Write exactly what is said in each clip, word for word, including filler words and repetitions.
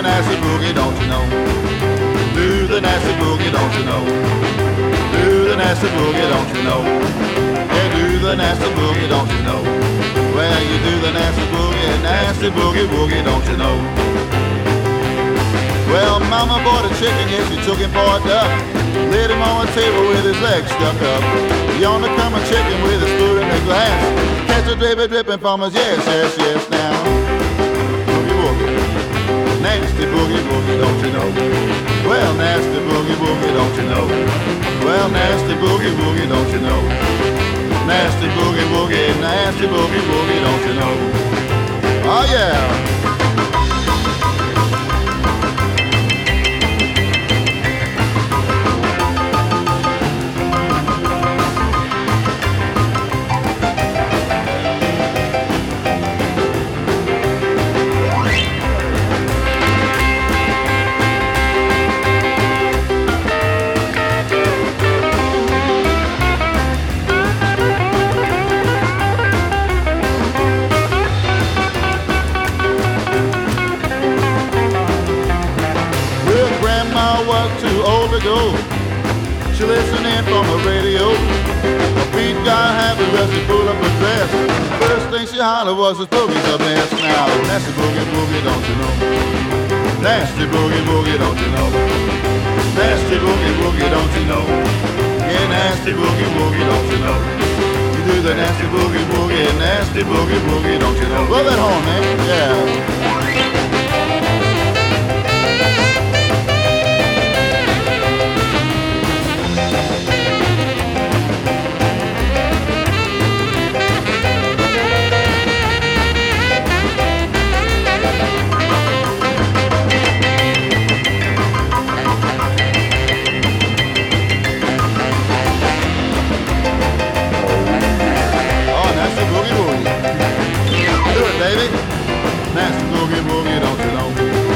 the nasty boogie, don't you know? Do the nasty boogie, don't you know? Do the nasty boogie, don't you know? Yeah, do the nasty boogie, don't you know? Well, you do the nasty boogie, nasty boogie, boogie, don't you know? Well, mama bought a chicken, yes, she took him for a duck. Laid him on a table with his legs stuck up. Yonder come a chicken with a spoon in a glass. Catch a baby dripping from us, yes, yes, yes, now. Boogie, boogie, nasty boogie, boogie, don't you know? Well, nasty boogie, boogie, don't you know? Well, nasty boogie, boogie, don't you know? Nasty boogie, boogie, nasty boogie, boogie, don't you know? Oh, yeah. She listened in from the radio. Her feet got happy as she pulled up her dress. First thing she hollered was, "This boogie's a mess now." Nasty boogie, boogie, don't you know? Nasty boogie, boogie, don't you know? Nasty boogie, boogie, don't you know? Yeah, nasty boogie, boogie, don't you know? You do the nasty boogie, boogie, nasty boogie, boogie, don't you know? Roll that horn, man. Yeah. Nasty boogie, boogie, don't you know?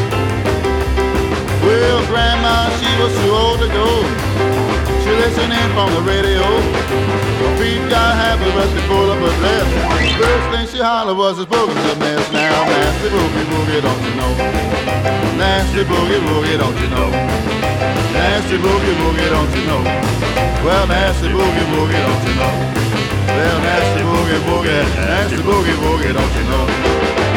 Well, Grandma, she was too old to go. She listened in from the radio. Her feet got happy, but she pulled up her dress. First thing she hollered was, "This boogie's a mess now." Nasty boogie, boogie, don't you know? Nasty boogie, boogie, don't you know? Nasty boogie, boogie, don't you know? Well, nasty boogie, boogie, don't you know? Well, nasty boogie, boogie, nasty boogie, boogie, don't you know?